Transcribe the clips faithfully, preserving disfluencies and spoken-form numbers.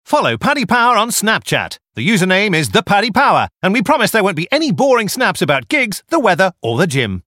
Follow Paddy Power on Snapchat. The username is the Paddy Power, and we promise there won't be any boring snaps about gigs, the weather, or the gym.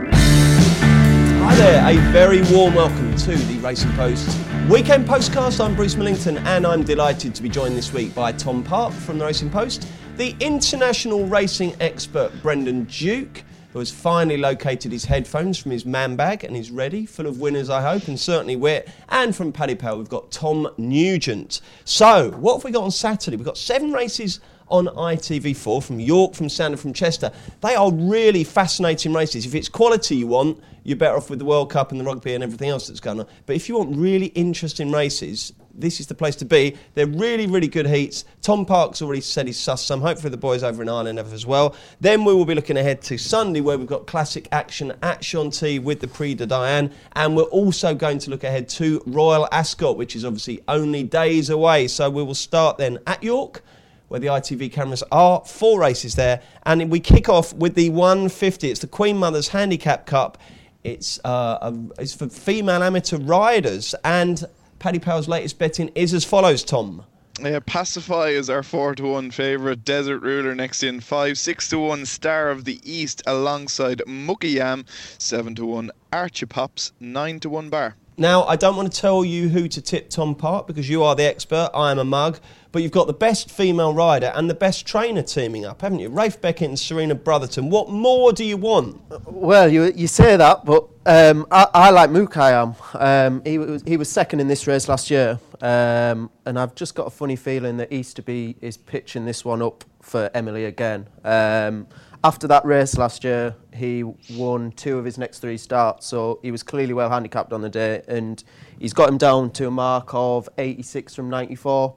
Hi there, a very warm welcome to the Racing Post Weekend Postcast. I'm Bruce Millington, and I'm delighted to be joined this week by Tom Park from the Racing Post, the international racing expert Brendan Duke, who has finally located his headphones from his man bag and is ready, full of winners, I hope, and certainly wit. And from Paddy Power, we've got Tom Nugent. So, what have we got on Saturday? We've got seven races on I T V four, from York, from Sandon, from Chester. They are really fascinating races. If it's quality you want, you're better off with the World Cup and the rugby and everything else that's going on. But if you want really interesting races, this is the place to be. They're really, really good heats. Tom Park's already said he's sussed some. Hopefully the boys over in Ireland have as well. Then we will be looking ahead to Sunday, where we've got classic action at Chantilly with the Prix de Diane. And we're also going to look ahead to Royal Ascot, which is obviously only days away. So we will start then at York, where the I T V cameras are. Four races there. And we kick off with the one fifty. It's the Queen Mother's Handicap Cup. It's, uh, a, it's for female amateur riders. And Paddy Power's latest betting is as follows, Tom. Yeah, Pacify is our four to one favourite. Desert Ruler next in five. six to one Star of the East alongside Mucky Yam. seven to one Archipops. nine to one Bar. Now, I don't want to tell you who to tip, Tom Park, because you are the expert. I am a mug. But you've got the best female rider and the best trainer teaming up, haven't you? Rafe Beckett and Serena Brotherton. What more do you want? Well, you you say that, but um, I, I like Mukayam. Um, he was he was second in this race last year, um, and I've just got a funny feeling that Easterby is pitching this one up for Emily again. Um, after that race last year, he won two of his next three starts, so he was clearly well handicapped on the day, and he's got him down to a mark of eighty-six from ninety-four.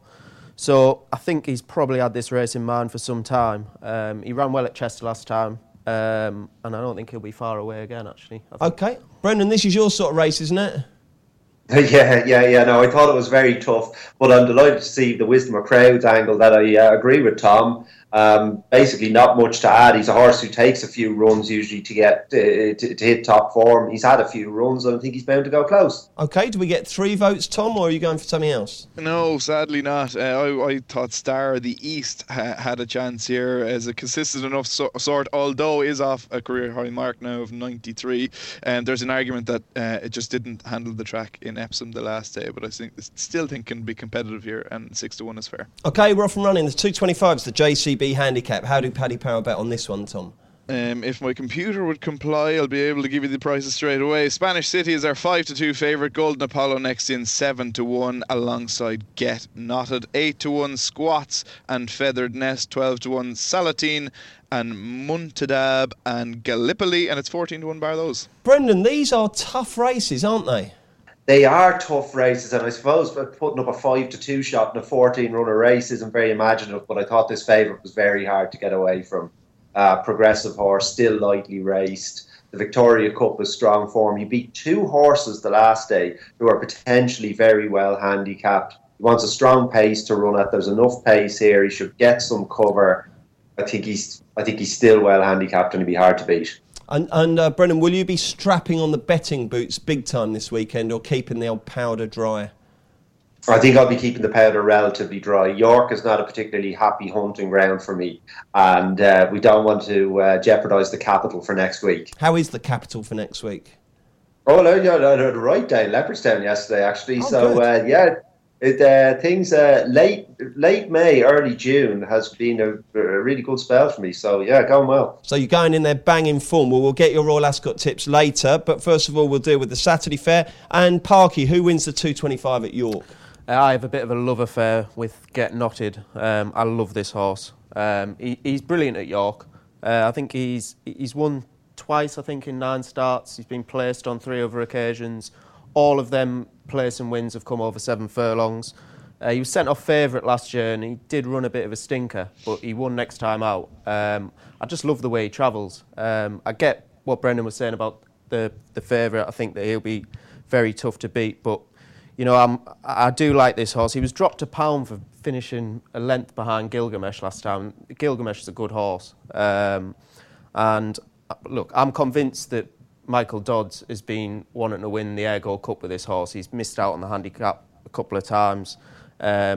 So I think he's probably had this race in mind for some time. Um, he ran well at Chester last time, um, and I don't think he'll be far away again, actually. OK. Brendan, this is your sort of race, isn't it? Yeah, yeah, yeah. No, I thought it was very tough, but I'm delighted to see the Wisdom of Crowds angle that I uh, agree with Tom. Um, basically, not much to add. He's a horse who takes a few runs usually to get uh, to, to hit top form. He's had a few runs, and I think he's bound to go close. OK, do we get three votes, Tom, or are you going for something else? No, sadly not. Uh, I, I thought Star of the East ha- had a chance here as a consistent enough so- sort, although is off a career high mark now of ninety-three. And there's an argument that uh, it just didn't handle the track in Epsom the last day, but I think still think can be competitive here, and six to one is fair. OK, we're off and running. The two twenty-five is the J C B handicap. How do Paddy Power bet on this one, Tom? Um, if my computer would comply, I'll be able to give you the prices straight away. Spanish City is our five to two favourite. Golden Apollo next in seven to one alongside Get Knotted. eight to one Squats and Feathered Nest. twelve to one Salatine and Muntadab and Gallipoli, and it's fourteen to one bar those. Brendan, these are tough races, aren't they? They are tough races, and I suppose putting up a five to two shot in a fourteen runner race isn't very imaginative, but I thought this favourite was very hard to get away from. Uh, progressive horse, still lightly raced. The Victoria Cup is strong form. He beat two horses the last day who are potentially very well handicapped. He wants a strong pace to run at. There's enough pace here. He should get some cover. I think he's I think he's still well handicapped, and he'd be hard to beat. And, and uh, Brendan, will you be strapping on the betting boots big time this weekend, or keeping the old powder dry? I think I'll be keeping the powder relatively dry. York is not a particularly happy hunting ground for me, and uh, we don't want to uh, jeopardise the capital for next week. How is the capital for next week? Oh, no, no, no, no right down Leopardstown yesterday, actually. Oh, so, uh, yeah, it, uh, things uh, late late May, early June has been a, a really good spell for me. So, yeah, going well. So you're going in there banging form. Well, we'll get your Royal Ascot tips later, but first of all, we'll deal with the Saturday fair. And Parky, who wins the two twenty-five at York? I have a bit of a love affair with Get Knotted. Um, I love this horse. Um, he, he's brilliant at York. Uh, I think he's he's won twice, I think, in nine starts. He's been placed on three other occasions. All of them place and wins have come over seven furlongs. Uh, he was sent off favourite last year, and he did run a bit of a stinker, but he won next time out. Um, I just love the way he travels. Um, I get what Brendan was saying about the, the favourite. I think that he'll be very tough to beat, but you know, I'm, I do like this horse. He was dropped a pound for finishing a length behind Gilgamesh last time. Gilgamesh is a good horse. Um, and look, I'm convinced that Michael Dodds has been wanting to win the Air Gold Cup with this horse. He's missed out on the handicap a couple of times. Um,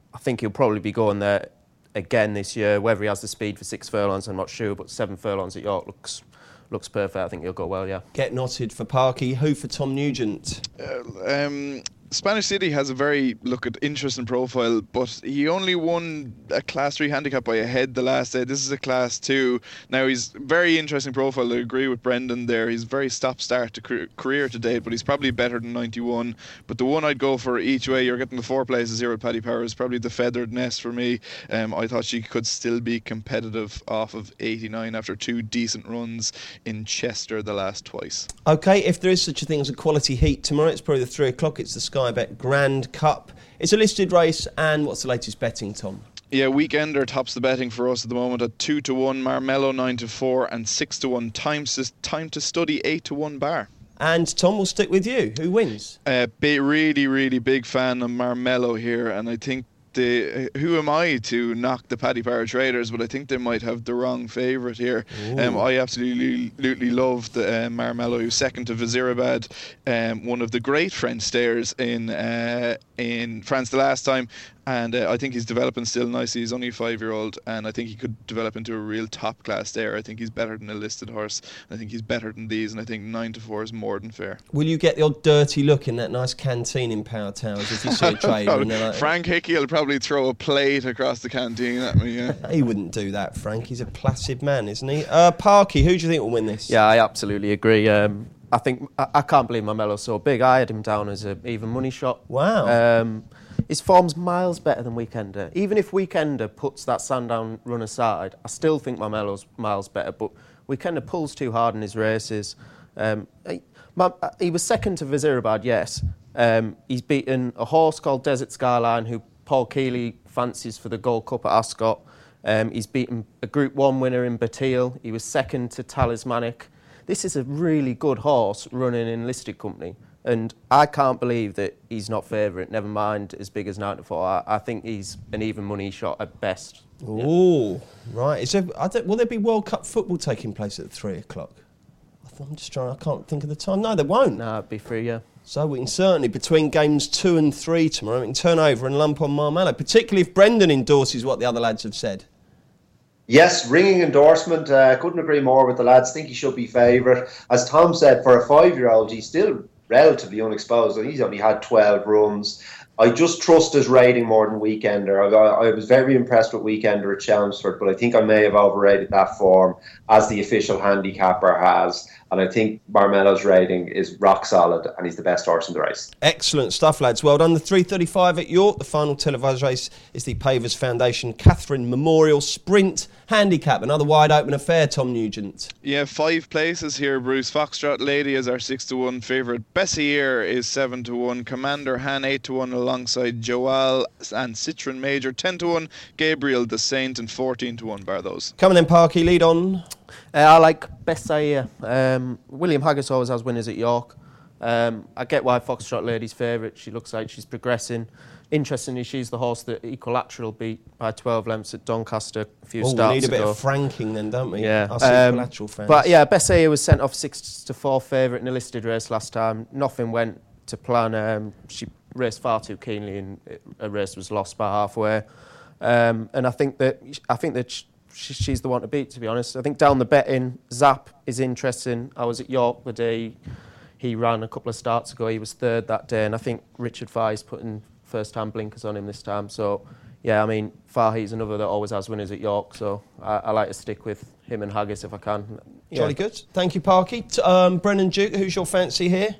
I think he'll probably be going there again this year. Whether he has the speed for six furlongs, I'm not sure, but seven furlongs at York looks looks perfect. I think he'll go well, yeah. Get Knotted for Parky. Who for Tom Nugent? Uh, um, Spanish City has a very look at interesting profile, but he only won a Class three handicap by a head the last day. This is a Class two. Now, he's very interesting profile. I agree with Brendan there. He's very stop-start to career to date, but he's probably better than ninety-one. But the one I'd go for each way, you're getting the four places here with Paddy Power, is probably the Feathered Nest for me. Um, I thought she could still be competitive off of eighty-nine after two decent runs in Chester the last twice. OK, if there is such a thing as a quality heat tomorrow, it's probably the three o'clock. It's the Sky Bet Grand Cup. It's a listed race, and what's the latest betting, Tom? Yeah, Weekender tops the betting for us at the moment at two to one, Marmello nine to four, and six to one. Time to, time to study eight to one bar. And Tom, will stick with you. Who wins? Uh, be really, really big fan of Marmello here, and I think the uh, who am I to knock the Paddy Power traders, but I think they might have the wrong favourite here. Um, I absolutely, absolutely love the uh, Marmello, who's second to Vizirabad, um, one of the great French stayers in uh, in France the last time. And uh, I think he's developing still nicely. He's only a five-year-old, and I think he could develop into a real top-class stayer. I think he's better than a listed horse. I think he's better than these, and I think nine to four is more than fair. Will you get the odd dirty look in that nice canteen in Power Towers if you see a trader? and like, Frank Hickey will probably throw a plate across the canteen at me. Yeah. He wouldn't do that, Frank. He's a placid man, isn't he? Uh, Parky, who do you think will win this? Yeah, I absolutely agree. Um, I think I, I can't believe Marmello's so big. I had him down as an even money shot. Wow. Um, His form's miles better than Weekender. Even if Weekender puts that Sandown run aside, I still think Marmello's miles better, but Weekender pulls too hard in his races. Um, he, my, he was second to Vizirabad, yes. Um, he's beaten a horse called Desert Skyline, who Paul Keeley fancies for the Gold Cup at Ascot. Um, he's beaten a Group one winner in Batil. He was second to Talismanic. This is a really good horse running in listed company. And I can't believe that he's not favourite, never mind as big as nine to four. I, I think he's an even money shot at best. Oh, yeah. Right. Is there, I don't, will there be World Cup football taking place at three o'clock? I'm just trying, I can't think of the time. No, there won't. No, it'd be free, yeah. So we can certainly, between games two and three tomorrow, we can turn over and lump on Marmello, particularly if Brendan endorses what the other lads have said. Yes, ringing endorsement. Uh, couldn't agree more with the lads. Think he should be favourite. As Tom said, for a five-year-old, he's still relatively unexposed. He's only had twelve runs. I just trust his rating more than Weekender. I, got, I was very impressed with Weekender at Chelmsford, but I think I may have overrated that form, as the official handicapper has. And I think Marmello's rating is rock solid, and he's the best horse in the race. Excellent stuff, lads. Well done. The three thirty-five at York. The final televised race is the Pavers Foundation Catherine Memorial Sprint Handicap. Another wide open affair, Tom Nugent. Yeah, five places here, Bruce. Foxtrot Lady is our six to one favourite. Bessier is seven to one. Commander Han eight to one alongside Joal and Citron Major ten to one. Gabriel the Saint and fourteen to one bar those. Coming in, Parky, lead on. Uh, I like Bessier. Um, William Haggis always has winners at York. Um, I get why Foxtrot Lady's favourite. She looks like she's progressing. Interestingly, she's the horse that Equilateral beat by twelve lengths at Doncaster a few oh, starts ago. We need a bit of franking then, don't we? Yeah. Us Um, Equilateral fans. but yeah, Bessier was sent off six to four favourite in a listed race last time. Nothing went to plan. Um, she raced far too keenly, and a race was lost by halfway. Um, and I think that I think that. She, She's the one to beat, to be honest. I think down the betting, Zap is interesting. I was at York the day he ran a couple of starts ago. He was third that day, and I think Richard Fahey's putting first-time blinkers on him this time. So, yeah, I mean, Fahey's another that always has winners at York, so I, I like to stick with him and Haggis if I can. Yeah. Jolly good. Thank you, Parky. T- um, Brennan Duke, who's your fancy here?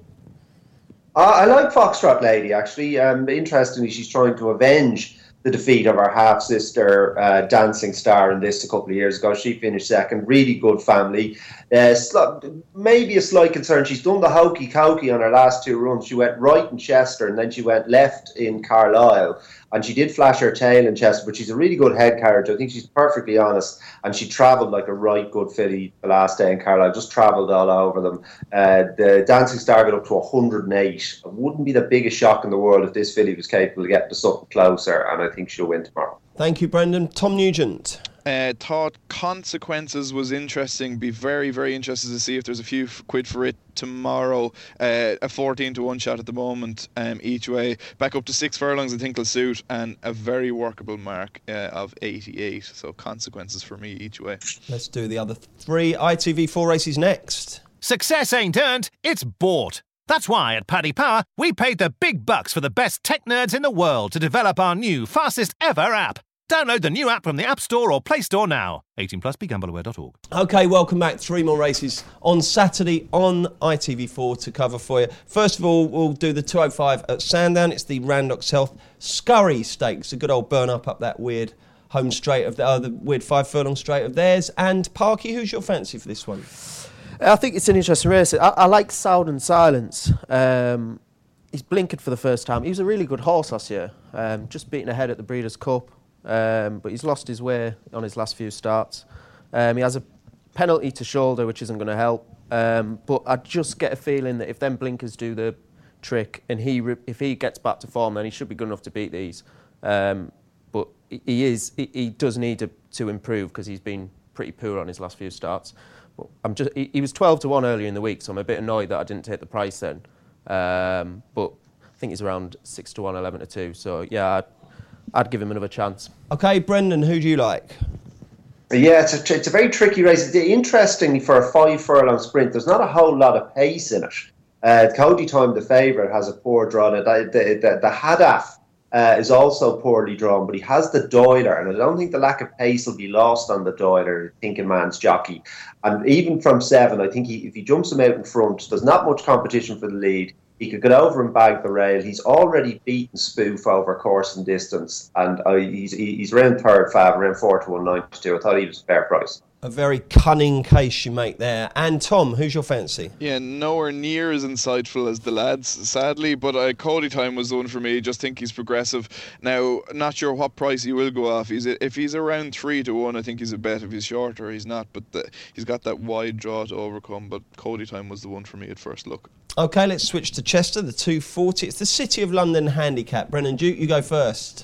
Uh, I like Foxtrot Lady, actually. Um, interestingly, she's trying to avenge the defeat of our half-sister uh, Dancing Star in this a couple of years ago. She finished second. Really good family. Uh, sl- maybe a slight concern. She's done the hokey-cokey on her last two runs. She went right in Chester and then she went left in Carlisle. And she did flash her tail in Chester, but she's a really good head carriage. I think she's perfectly honest. And she travelled like a right good filly the last day in Carlisle. Just travelled all over them. Uh, the Dancing Star got up to one hundred and eight. It wouldn't be the biggest shock in the world if this filly was capable of getting to something closer. And I think she'll win tomorrow. Thank you, Brendan. Tom Nugent. Uh, thought Consequences was interesting. Be very, very interested to see if there's a few f- quid for it tomorrow. Uh, a fourteen to one shot at the moment, um, each way. Back up to six furlongs, I think will suit, and a very workable mark uh, of eighty-eight. So Consequences for me each way. Let's do the other three I T V four races next. Success ain't earned, it's bought. That's why at Paddy Power, we paid the big bucks for the best tech nerds in the world to develop our new, fastest ever app. Download the new app from the App Store or Play Store now. eighteen plus, be gamble aware dot org. OK, welcome back. Three more races on Saturday on I T V four to cover for you. First of all, we'll do the two oh five at Sandown. It's the Randox Health Scurry Stakes. A good old burn-up up that weird home straight of the, uh, the weird five furlong straight of theirs. And Parky, who's your fancy for this one? I think it's an interesting race. I, I like Sound and Silence. Um, he's blinkered for the first time. He was a really good horse last year, um, just beaten ahead at the Breeders' Cup. Um, but he's lost his way on his last few starts. Um, he has a penalty to shoulder, which isn't going to help. Um, but I just get a feeling that if them blinkers do the trick and he re- if he gets back to form, then he should be good enough to beat these. Um, but he is he, he does need to, to improve because he's been pretty poor on his last few starts. But I'm just he, he was twelve to one earlier in the week, so I'm a bit annoyed that I didn't take the price then. Um, but I think he's around six to one, eleven to two. So yeah. I'd, I'd give him another chance. OK, Brendan, who do you like? Yeah, it's a, it's a very tricky race. Interestingly, for a five furlong sprint, there's not a whole lot of pace in it. Uh, Cody Time, the favourite, has a poor draw. The, the, the, the Hadaf uh, is also poorly drawn, but he has the Doiler, and I don't think the lack of pace will be lost on the Doiler, thinking man's jockey. And even from seven, I think he, if he jumps him out in front, there's not much competition for the lead. He could get over and bag the rail. He's already beaten Spoof over course and distance, and uh, he's he's around third fav, around four to one ninety-two. I thought he was a fair price. A very cunning case you make there. And Tom, who's your fancy? Yeah, nowhere near as insightful as the lads, sadly, but uh, Cody Time was the one for me. Just think he's progressive. Now, not sure what price he will go off. He's if he's around three to one, I think he's a bet. If he's shorter, he's not. But the, he's got that wide draw to overcome. But Cody Time was the one for me at first look. OK, let's switch to Chester, the two forty. It's the City of London handicap. Brennan Duke, you go first.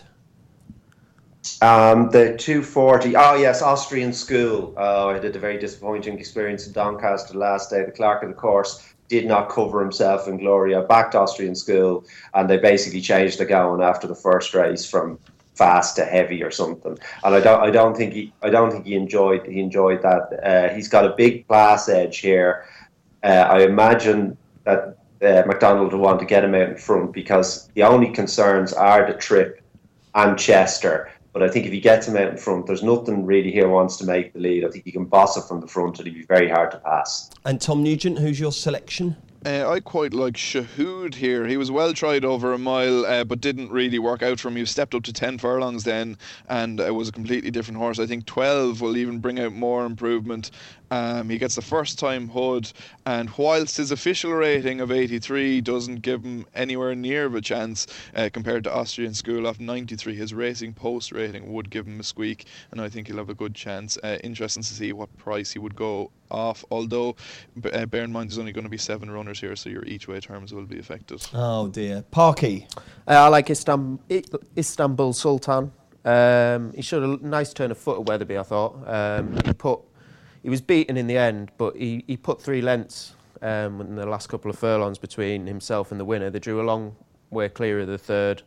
Um, the two forty. Oh, yes, Austrian School. Oh, I did a very disappointing experience in Doncaster last day. The clerk of the course did not cover himself in glory. I backed Austrian School, and they basically changed the going after the first race from fast to heavy or something. And I don't, I don't think he, I don't think he enjoyed, he enjoyed that. Uh, he's got a big class edge here. Uh, I imagine that uh, McDonald will want to get him out in front because the only concerns are the trip and Chester. But I think if he gets him out in front, there's nothing really here wants to make the lead. I think he can boss it from the front and he'd be very hard to pass. And Tom Nugent, who's your selection? Uh, I quite like Shahood here. He was well tried over a mile, uh, but didn't really work out for him. He stepped up to ten furlongs then, and it uh, was a completely different horse. I think twelve will even bring out more improvement. Um, he gets the first time Hood, and whilst his official rating of eighty-three doesn't give him anywhere near of a chance uh, compared to Austrian School of ninety-three, his Racing Post rating would give him a squeak, and I think he'll have a good chance. Uh, interesting to see what price he would go off, although uh, bear in mind there's only going to be seven runners here, so your each way terms will be affected. Oh dear. Parky? Uh, I like Istanbul, Istanbul Sultan. Um, he showed a nice turn of foot at Weatherby, I thought. Um, he put He was beaten in the end, but he, he put three lengths um, in the last couple of furlongs between himself and the winner. They drew a long way clear of the third,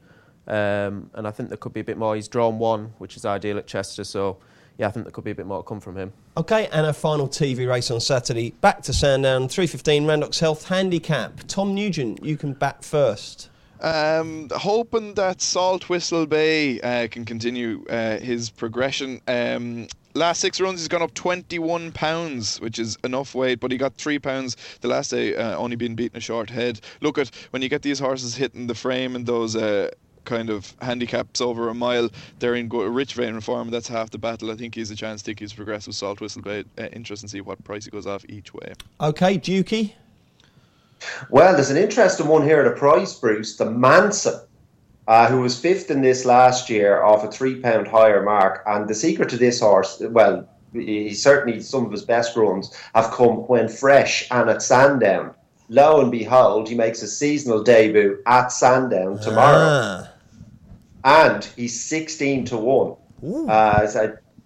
um, and I think there could be a bit more. He's drawn one, which is ideal at Chester, so yeah, I think there could be a bit more to come from him. OK, and a final T V race on Saturday. Back to Sandown, three fifteen, Randox Health Handicap. Tom Nugent, you can bat first. Um, hoping that Salt Whistle Bay uh, can continue uh, his progression. Um, last six runs he's gone up twenty-one pounds, which is enough weight, but he got three pounds the last day, uh, only being beaten a short head. Look at when you get these horses hitting the frame and those uh, kind of handicaps over a mile, they're in go- rich vein and form. That's half the battle. I think he's a chance to take his progressive Salt Whistle Bay. Uh, interesting to see what price he goes off each way. OK, Dukey? Well, there's an interesting one here at a price, Bruce. The Manson, uh, who was fifth in this last year off a three pound higher mark. And the secret to this horse, well, he certainly some of his best runs have come when fresh and at Sandown. Lo and behold, he makes a seasonal debut at Sandown tomorrow. Ah. And he's sixteen to one. Uh, so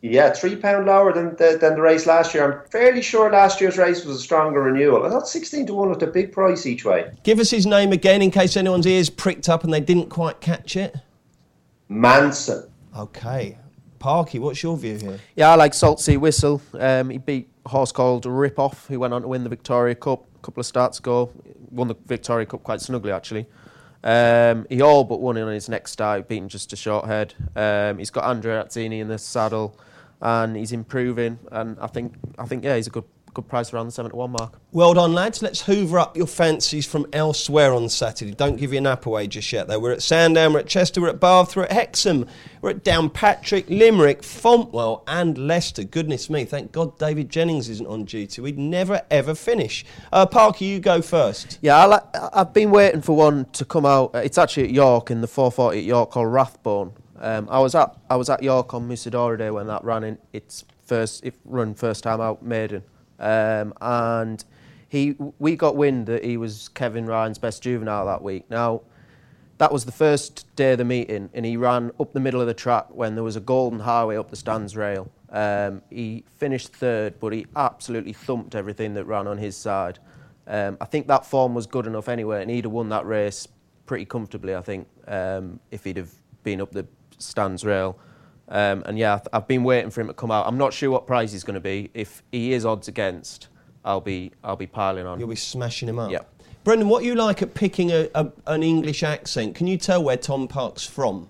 Yeah, three pound lower than the, than the race last year. I'm fairly sure last year's race was a stronger renewal. I thought sixteen to one was a big price each way. Give us his name again in case anyone's ears pricked up and they didn't quite catch it. Manson. Okay. Parky, what's your view here? Yeah, I like Salt Sea Whistle. Um, he beat a horse called Rip Off, who went on to win the Victoria Cup a couple of starts ago. Won the Victoria Cup quite snugly, actually. Um, he all but won in on his next start, beating just a short head. Um, he's got Andrea Azzini in the saddle, and he's improving. And I think, I think, yeah, he's a good, good price around the seven to one mark. Well done, lads. Let's hoover up your fancies from elsewhere on Saturday. Don't give your nap away just yet, though. We're at Sandown, we're at Chester, we're at Bath, we're at Hexham, we're at Downpatrick, Limerick, Fontwell and Leicester. Goodness me, thank God David Jennings isn't on duty. We'd never, ever finish. Uh, Parker, you go first. Yeah, I like, I've been waiting for one to come out. It's actually at York, in the four forty at York, called Rathbone. Um, I was at I was at York on Musadora Day when that ran in its first, it run first time out, maiden. Um, and he, we got wind that he was Kevin Ryan's best juvenile that week. Now, that was the first day of the meeting, and he ran up the middle of the track when there was a golden highway up the stands rail. Um, he finished third, but he absolutely thumped everything that ran on his side. Um, I think that form was good enough anyway, and he'd have won that race pretty comfortably, I think, um, if he'd have been up the stands rail. Um, and yeah, I've been waiting for him to come out. I'm not sure what price he's going to be. If he is odds against, I'll be I'll be piling on. You'll be smashing him up. Yeah. Brendan, what you like at picking a, a, an English accent? Can you tell where Tom Park's from?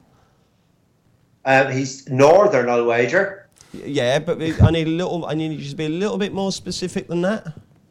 Um, he's northern, I'll wager. Yeah, but I need a little. I need you to be a little bit more specific than that.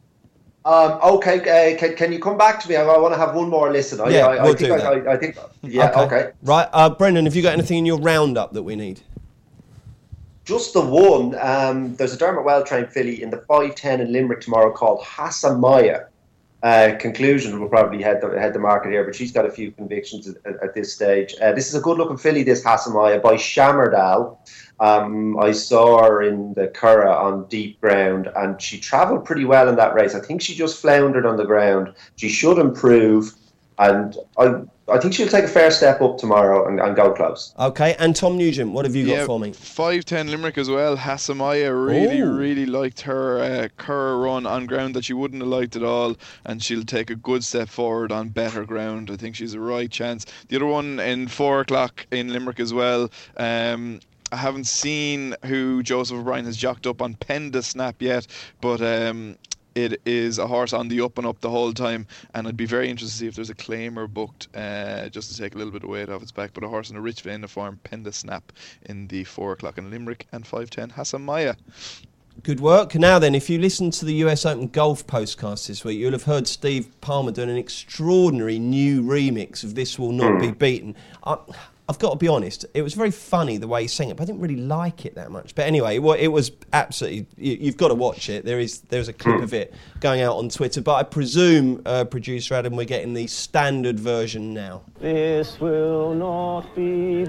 Um, okay, uh, can, can you come back to me? I, I want to have one more listen. I, Yeah, I, I we'll think do I, that. I, I think, yeah, okay. okay. Right, uh, Brendan, have you got anything in your roundup that we need? Just the one. Um, there's a Dermot well-trained filly in the five ten in Limerick tomorrow called Hasamaya. Uh, conclusion will probably head the, head the market here, but she's got a few convictions at, at this stage. Uh, this is a good-looking filly, this Hasamaya, by Shammerdal. Um, I saw her in the Curragh on deep ground, and she travelled pretty well in that race. I think she just floundered on the ground. She should improve, and I I think she'll take a fair step up tomorrow and, and go close. Okay, and Tom Nugent, what have you got yeah, for me? five ten Limerick as well. Hasamaya really, Ooh. really liked her uh, Curragh run on ground that she wouldn't have liked at all, and she'll take a good step forward on better ground. I think she's a right chance. The other one in four o'clock in Limerick as well. Um, I haven't seen who Joseph O'Brien has jocked up on Penda Snap yet, but um, it is a horse on the up and up the whole time, and I'd be very interested to see if there's a claimer booked uh, just to take a little bit of weight off its back. But a horse in a rich vein of form, Penda Snap, in the four o'clock in Limerick, and five ten Hasamaya. Good work. Now then, if you listen to the U S Open Golf postcast this week, you'll have heard Steve Palmer doing an extraordinary new remix of This Will Not Be Beaten. I, I've got to be honest, it was very funny the way he sang it, but I didn't really like it that much. But anyway, it was absolutely, you, you've got to watch it. There is there's a clip of it going out on Twitter, but I presume, uh, producer Adam, we're getting the standard version now. This will not be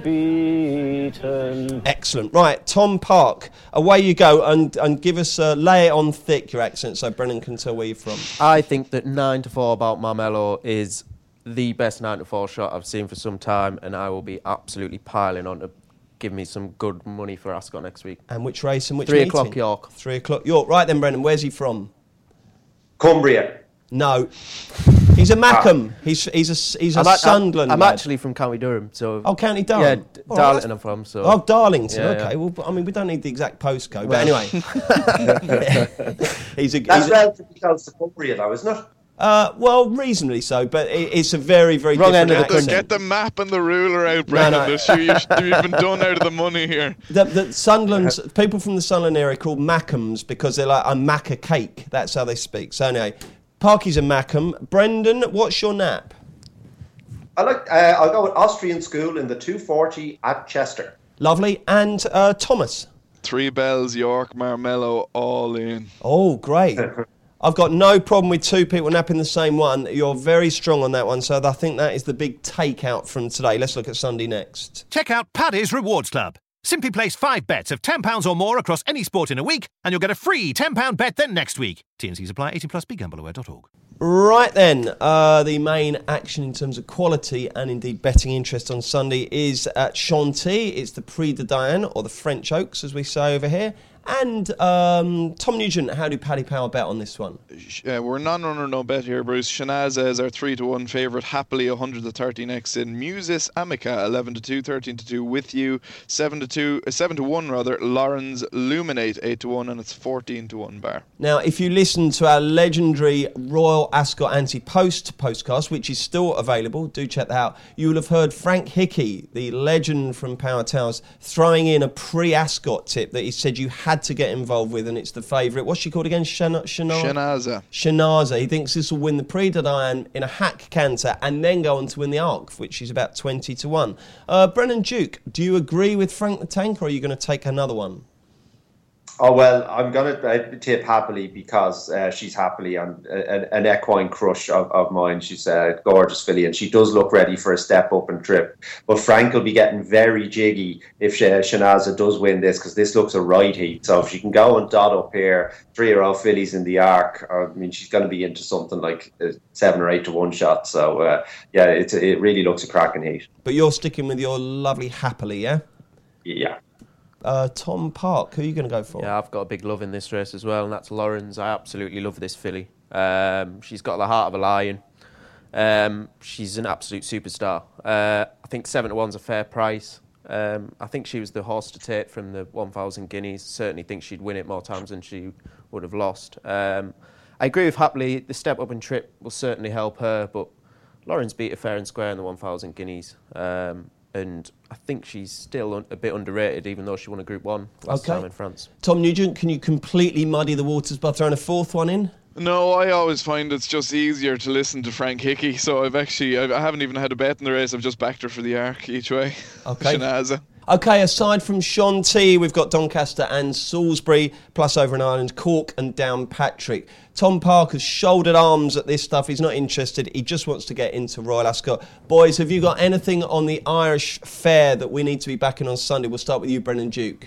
beaten. Excellent. Right, Tom Park, away you go, and, and give us, uh, lay it on thick, your accent, so Brennan can tell where you're from. I think that nine to four about Marmello is the best nine to four shot I've seen for some time, and I will be absolutely piling on to give me some good money for Ascot next week. And which race and which Three meeting? o'clock York. Three o'clock York. Right then, Brendan, where's he from? Cumbria. No. He's a Mackham. Ah. He's he's a he's a I'm, Sunderland. I'm lad. actually from County Durham, so oh, County Durham. Yeah, D- oh, Darlington I'm from. So oh, Darlington. Yeah, okay. yeah. Well, I mean, we don't need the exact postcode, Well. but anyway, he's a. That's he's a relatively close to Cumbria, though, isn't it? uh, well, reasonably so, but it, it's a very, very Wrong different end of the accent. Get the map and the ruler out, Brendan. no. There's- You've, you've been done out of the money here. The, the Sunderland's people from the Sunderland area are called Mackhams because they're like a Macca cake. That's how they speak. So anyway, Parky's a Mackham. Brendan, what's your nap? I like. Uh, I'll go with Austrian School in the two forty at Chester. Lovely. And uh, Thomas. Three Bells, York, Marmello, all in. Oh, great. I've got no problem with two people napping the same one. You're very strong on that one, so I think that is the big takeout from today. Let's look at Sunday next. Check out Paddy's Rewards Club. Simply place five bets of ten pounds or more across any sport in a week, and you'll get a free ten pound bet then next week. T and C's apply. eighteen plus. Be gamble aware dot org. Right then, uh, the main action in terms of quality and indeed betting interest on Sunday is at Chantilly. It's the Prix de Diane, or the French Oaks, as we say over here. And um, Tom Nugent, how do Paddy Power bet on this one? Uh, we're non-runner, no bet here, Bruce. Shanaza is our three to one favourite. Happily one hundred to thirty next in. Musis Amica eleven to two, thirteen to two with you. seven to two, uh, seven to one rather. Lauren's Luminate eight to one, and it's fourteen to one bar. Now, if you listen to our legendary Royal Ascot Anti-Post postcast, which is still available, do check that out, you will have heard Frank Hickey, the legend from Power Towers, throwing in a pre-Ascot tip that he said you had to get involved with, and it's the favourite. What's she called again? Shana, Shana, Shanaza. Shanaza. He thinks this will win the Prix de Diane in a hack canter and then go on to win the Arc, which is about twenty to one. Uh, Brennan Duke, do you agree with Frank the Tank, or are you going to take another one? Oh, well, I'm going to tip Happily because uh, she's Happily and uh, an equine crush of, of mine. She's a gorgeous filly and she does look ready for a step up and trip. But Frank will be getting very jiggy if she, Shanaza does win this, because this looks a right heat. So if she can go and dot up here, three-year-old fillies in the Arc, I mean, she's going to be into something like a seven or eight to one shot. So, uh, yeah, it's, it really looks a cracking heat. But you're sticking with your lovely Happily, yeah? Yeah. Uh, Tom Park, who are you going to go for? Yeah, I've got a big love in this race as well, and that's Lauren's. I absolutely love this filly. Um, she's got the heart of a lion. Um, she's an absolute superstar. Uh, I think seven to one's a fair price. Um, I think she was the horse to take from the one thousand guineas. Certainly think she'd win it more times than she would have lost. Um, I agree with Happily. The step up and trip will certainly help her, but Lauren's beat her fair and square in the one thousand guineas. Um, And I think she's still un- a bit underrated, even though she won a Group One last okay. time in France. Tom Nugent, can you completely muddy the waters by throwing a fourth one in? No, I always find it's just easier to listen to Frank Hickey. So I've actually, I've, I haven't even had a bet in the race. I've just backed her for the Arc each way. Okay. Shanaza. Okay, aside from Chantilly, we've got Doncaster and Salisbury, plus over in Ireland, Cork and Downpatrick. Tom Parker's shouldered arms at this stuff. He's not interested. He just wants to get into Royal Ascot. Boys, have you got anything on the Irish fair that we need to be backing on Sunday? We'll start with you, Brennan Duke.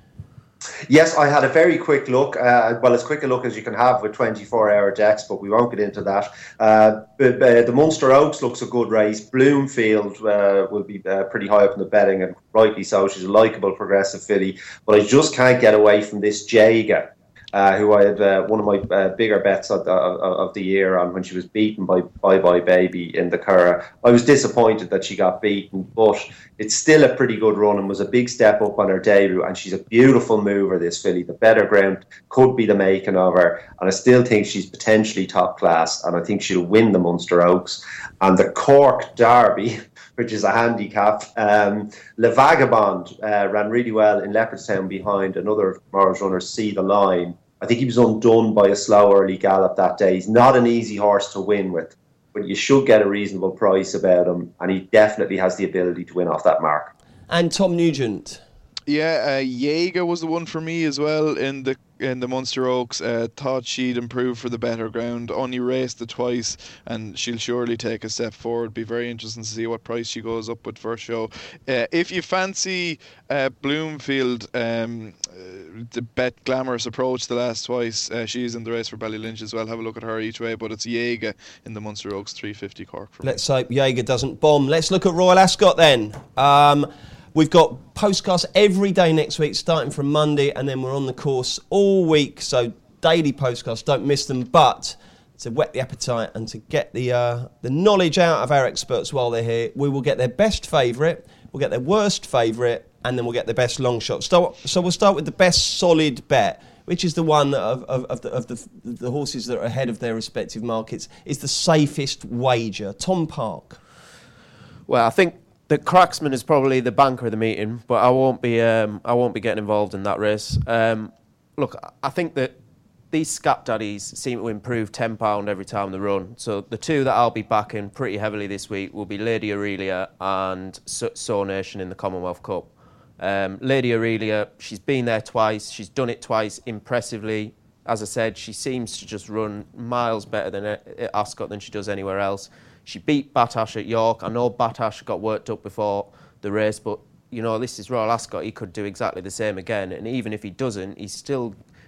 Yes, I had a very quick look, uh, well, as quick a look as you can have with twenty-four hour decks, but we won't get into that. Uh, but, uh, the Munster Oaks looks a good race. Bloomfield uh, will be uh, pretty high up in the betting, and rightly so. She's a likeable progressive filly, but I just can't get away from this Jaga. Uh, who I had uh, one of my uh, bigger bets of the, of, of the year on when she was beaten by Bye Bye Baby in the Curragh. I was disappointed that she got beaten, but it's still a pretty good run and was a big step up on her debut, and she's a beautiful mover, this filly. The better ground could be the making of her, and I still think she's potentially top class, and I think she'll win the Munster Oaks. And the Cork Derby, which is a handicap, um, Le Vagabond uh, ran really well in Leopardstown behind another of tomorrow's runners, See the Line. I think he was undone by a slow early gallop that day. He's not an easy horse to win with, but you should get a reasonable price about him, and he definitely has the ability to win off that mark. And Tom Nugent. Yeah, uh, Jaeger was the one for me as well in the in the Munster Oaks. Uh, thought she'd improve for the better ground. Only raced it twice, and she'll surely take a step forward. Be very interesting to see what price she goes up with first show. Uh, if you fancy uh, Bloomfield, um, uh, the bet Glamorous Approach the last twice, uh, she's in the race for Ballylynch as well. Have a look at her each way, but it's Jaeger in the Munster Oaks three fifty Cork. For Let's hope Jaeger doesn't bomb. Let's look at Royal Ascot then. Um, We've got postcasts every day next week, starting from Monday, and then we're on the course all week. So daily postcasts, don't miss them. But to whet the appetite and to get the uh, the knowledge out of our experts while they're here, we will get their best favourite, we'll get their worst favourite, and then we'll get the best long shot. So, so we'll start with the best solid bet, which is the one of, of, of, the, of the, the horses that are ahead of their respective markets, is the safest wager. Tom Park. Well, I think the Cracksman is probably the banker of the meeting, but I won't be. Um, I won't be getting involved in that race. Um, look, I think that these Scat Daddies seem to improve ten pounds every time they run. So the two that I'll be backing pretty heavily this week will be Lady Aurelia and So Nation in the Commonwealth Cup. Um, Lady Aurelia, she's been there twice. She's done it twice impressively. As I said, she seems to just run miles better than at Ascot than she does anywhere else. She beat Batash at York. I know Batash got worked up before the race, but, you know, this is Royal Ascot. He could do exactly the same again. And even if he doesn't, he's still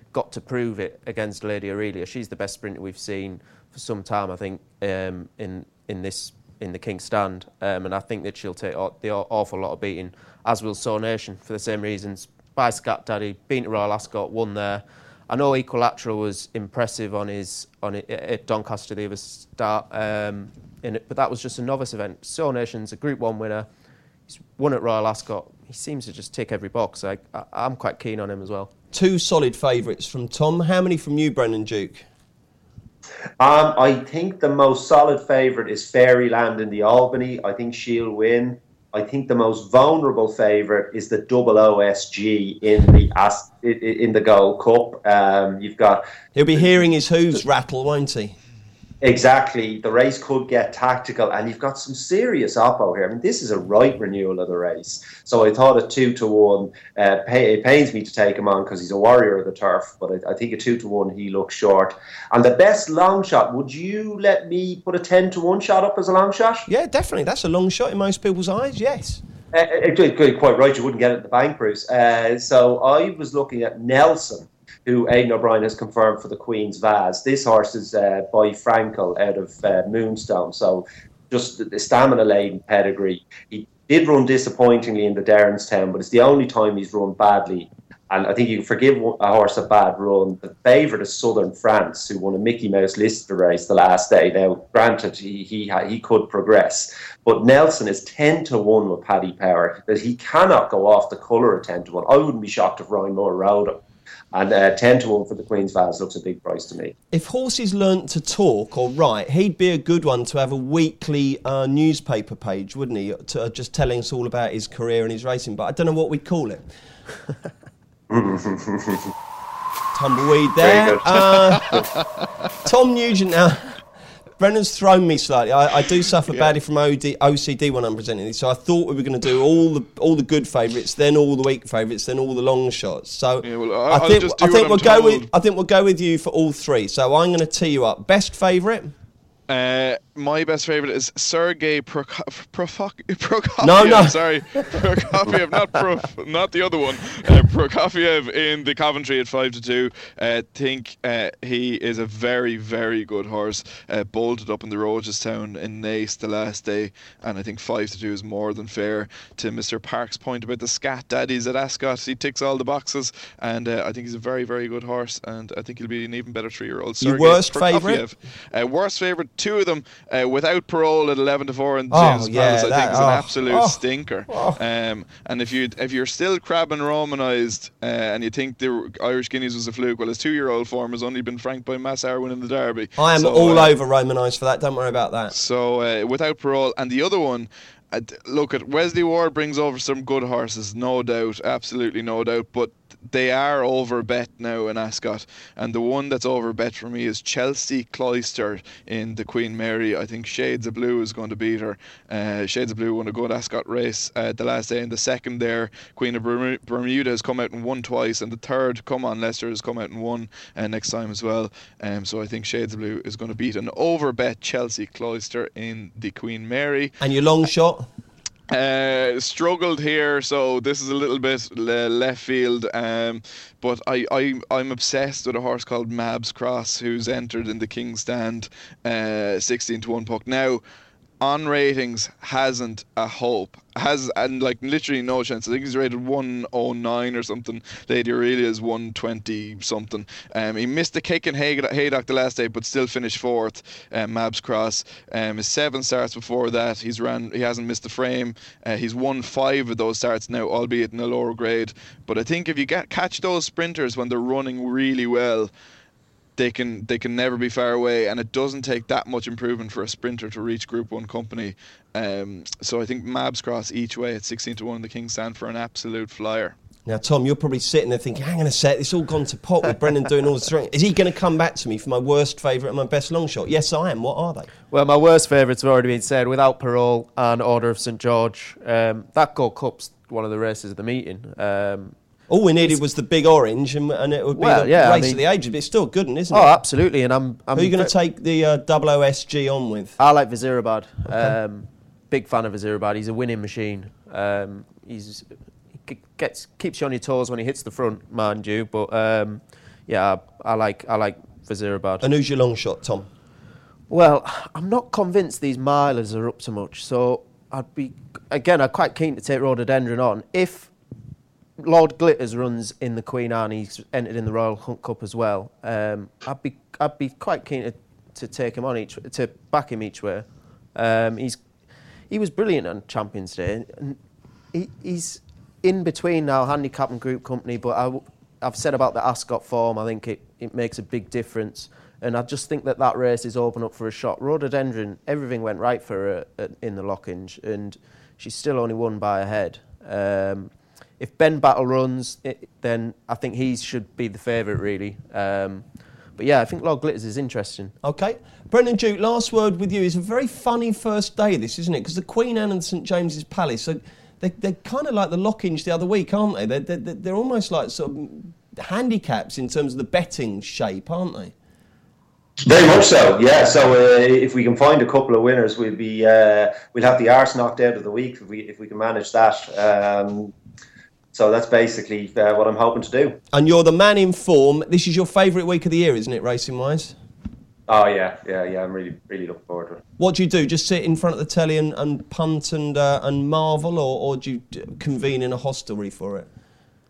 got to prove it against Lady Aurelia. She's the best sprinter we've seen for some time, I think, um, in in this in the King's Stand, um, and I think that she'll take the awful lot of beating, as will Soul Nation, for the same reasons. By Scat Daddy, beating Royal Ascot, won there. I know Equilateral was impressive on his on it, at Doncaster the other start, um, in it, but that was just a novice event. Soul Nation's a Group One winner. He's won at Royal Ascot. He seems to just tick every box. I, I, I'm quite keen on him as well. Two solid favourites from Tom. How many from you, Brendan Duke? Um, I think the most solid favourite is Fairyland in the Albany. I think she'll win. I think the most vulnerable favourite is the double O S G in the in the Gold Cup. Um, you've got he'll be hearing his hooves rattle, won't he? Exactly. The race could get tactical, and you've got some serious oppo here. I mean, this is a right renewal of the race. So I thought a two to one. Uh, pay, it pains me to take him on because he's a warrior of the turf, but I, I think a two to one he looks short. And the best long shot. Would you let me put a ten to one shot up as a long shot? Yeah, definitely. That's a long shot in most people's eyes. Yes. Uh, quite right. You wouldn't get it at the bank, Bruce. Uh, so I was looking at Nelson, who Aidan O'Brien has confirmed for the Queen's Vase. This horse is uh, by Frankel out of uh, Moonstone, so just the stamina-laden pedigree. He did run disappointingly in the Derrinstown, but it's the only time he's run badly. And I think you can forgive a horse a bad run. The favourite is Southern France, who won a Mickey Mouse Lister race the last day. Now, granted, he he, he could progress, but Nelson is ten to one with Paddy Power. That he cannot go off the colour of ten to one. I wouldn't be shocked if Ryan Moore rode him. And uh, ten to one for the Queen's Vase looks a big price to me. If horses learnt to talk or write, he'd be a good one to have a weekly uh, newspaper page, wouldn't he? To, uh, just telling us all about his career and his racing. But I don't know what we'd call it. Tumbleweed there. Uh, Tom Nugent now. Brendan's thrown me slightly. I, I do suffer yeah. badly from O C D when I'm presenting this, so I thought we were going to do all the all the good favourites, then all the weak favourites, then all the long shots. So yeah, well, I, I think just I think we'll told. go with I think we'll go with you for all three. So I'm going to tee you up. Best favourite. Uh, my best favourite is Sergei Prokofiev. Prokofiev no, no. Sorry, Prokofiev, not Prof, not the other one. Uh, Prokofiev in the Coventry at five to two. I uh, think uh, he is a very, very good horse. Uh, bolted up in the Rogestown in Naas the last day, and I think five to two is more than fair. To Mister Park's point about the Scat Daddies at Ascot, he ticks all the boxes, and uh, I think he's a very, very good horse, and I think he'll be an even better three-year-old. Your worst favourite? Uh, worst favourite. Two of them uh, without Parole at eleven to four, and oh, James yeah, Palace I that, think is oh, an absolute oh, stinker. Oh. Um, and if you if you're still crabbing Romanised uh, and you think the Irish Guineas was a fluke, well, his two-year-old form has only been franked by Massar winning the Derby. I am so, all uh, over Romanised for that. Don't worry about that. So uh, without Parole, and the other one. Uh, look, at Wesley Ward brings over some good horses, no doubt, absolutely no doubt, but they are over bet now in Ascot, and the one that's over bet for me is Chelsea Cloister in the Queen Mary. I think Shades of Blue is going to beat her. uh, Shades of Blue won a good Ascot race uh, the last day, and the second there, Queen of Bermuda has come out and won twice, and the third, Come On Leicester, has come out and won uh, next time as well. Um, so I think Shades of Blue is going to beat an over bet Chelsea Cloister in the Queen Mary. And your long shot? Uh, struggled here, so this is a little bit le- left field, um, but I, I, I'm obsessed with a horse called Mabs Cross, who's entered in the King's Stand, uh, sixteen to one puck. Now, on ratings, hasn't a hope. Has and like literally no chance. I think he's rated one oh nine or something. Lady Aurelia is one twenty something. Um, he missed the kick in Haydock the last day, but still finished fourth. Um, Mabs Cross. Um, his seven starts before that, he's ran. He hasn't missed the frame. Uh, he's won five of those starts now, albeit in a lower grade. But I think if you get catch those sprinters when they're running really well, they can they can never be far away, and it doesn't take that much improvement for a sprinter to reach Group One company. Um, so I think Mabs Cross each way at sixteen to one in the King's Stand for an absolute flyer. Now, Tom, you're probably sitting there thinking, hang on a sec, it's all gone to pot with Brendan doing all this. Is he going to come back to me for my worst favourite and my best long shot? Yes, I am. What are they? Well, my worst favourites have already been said. Without Parole and Order of St George, um, that Gold Cup's one of the races of the meeting. Um, All we needed was the big orange, and, and it would be well, the yeah, race I mean, of the ages. But it's still good, isn't oh, it? Oh, absolutely. And I'm. I'm Who are you going to take the uh, double O S G on with? I like Vizirabad. Okay. Um, big fan of Vizirabad. He's a winning machine. Um, he's he gets keeps you on your toes when he hits the front, mind you. But um, yeah, I, I like I like Vazirabad. And who's your long shot, Tom? Well, I'm not convinced these milers are up to much, so I'd be, again, I'm quite keen to take Rhododendron on. If Lord Glitters runs in the Queen Anne, he's entered in the Royal Hunt Cup as well, um, I'd be I'd be quite keen to, to take him on each, to back him each way. Um, he's he was brilliant on Champions Day, and he, he's in between now, handicap and group company, but I, I've said about the Ascot form, I think it, it makes a big difference. And I just think that that race is open up for a shot. Rhododendron, everything went right for her at, in the Lockinge, and she's still only won by a head. Um, if Ben Battle runs, it, then I think he should be the favourite, really. Um, but yeah, I think Lord Glitters is interesting. OK. Brendan Duke, last word with you. It's a very funny first day, this, isn't it? Because the Queen Anne and St James's Palace, so they, they're kind of like the Lockinge the other week, aren't they? They're, they're, they're almost like sort of handicaps in terms of the betting shape, aren't they? Very much so, yeah. So uh, if we can find a couple of winners, we'll be uh, we'll have the arse knocked out of the week if we if we can manage that. Um, so that's basically uh, what I'm hoping to do. And you're the man in form. This is your favourite week of the year, isn't it, racing wise? Oh yeah, yeah, yeah. I'm really really looking forward to it. What do you do? Just sit in front of the telly and, and punt and uh, and marvel, or, or do you convene in a hostelry for it?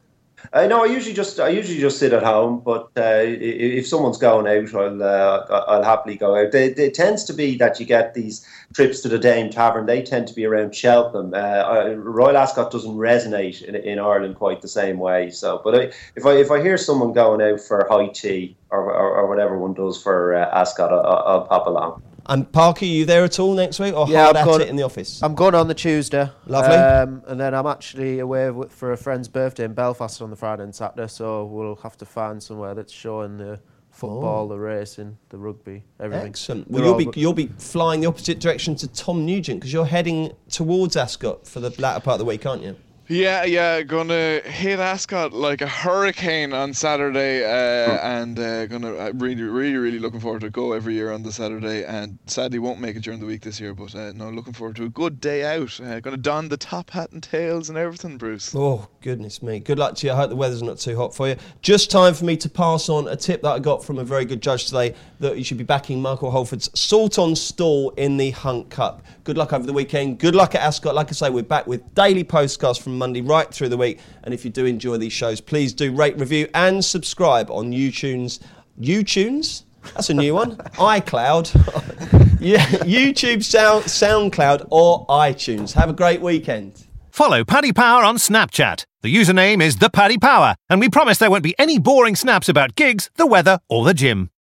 Uh, no, I usually just I usually just sit at home. But uh, if someone's going out, I'll uh, I'll happily go out. It, it tends to be that you get these trips to the Dame Tavern. They tend to be around Cheltenham. Uh, Royal Ascot doesn't resonate in, in Ireland quite the same way. So, but I, if I if I hear someone going out for high tea or or, or whatever one does for uh, Ascot, I'll, I'll pop along. And Parker, are you there at all next week, or yeah, hard I'm at going, it in the office? I'm going on the Tuesday. Lovely. Um, and then I'm actually away with, for a friend's birthday in Belfast on the Friday and Saturday, so we'll have to find somewhere that's showing the football, oh. the racing, the rugby, everything. Excellent. Well, you'll be you'll be flying the opposite direction to Tom Nugent, because you're heading towards Ascot for the latter part of the week, aren't you? Yeah, yeah, gonna hit Ascot like a hurricane on Saturday, uh, and uh, gonna uh, really, really, really looking forward to go every year on the Saturday, and sadly won't make it during the week this year, but uh, no, looking forward to a good day out. Uh, gonna don the top hat and tails and everything, Bruce. Oh, goodness me. Good luck to you. I hope the weather's not too hot for you. Just time for me to pass on a tip that I got from a very good judge today, that you should be backing Michael Holford's Salt on Stall in the Hunt Cup. Good luck over the weekend. Good luck at Ascot. Like I say, we're back with daily postcasts from Monday right through the week, and if you do enjoy these shows, please do rate, review and subscribe on YouTunes. YouTunes? That's a new one. iCloud. Yeah, YouTube, Sound, SoundCloud or iTunes. Have a great weekend. Follow Paddy Power on Snapchat. The username is the Paddy Power, and we promise there won't be any boring snaps about gigs, the weather or the gym.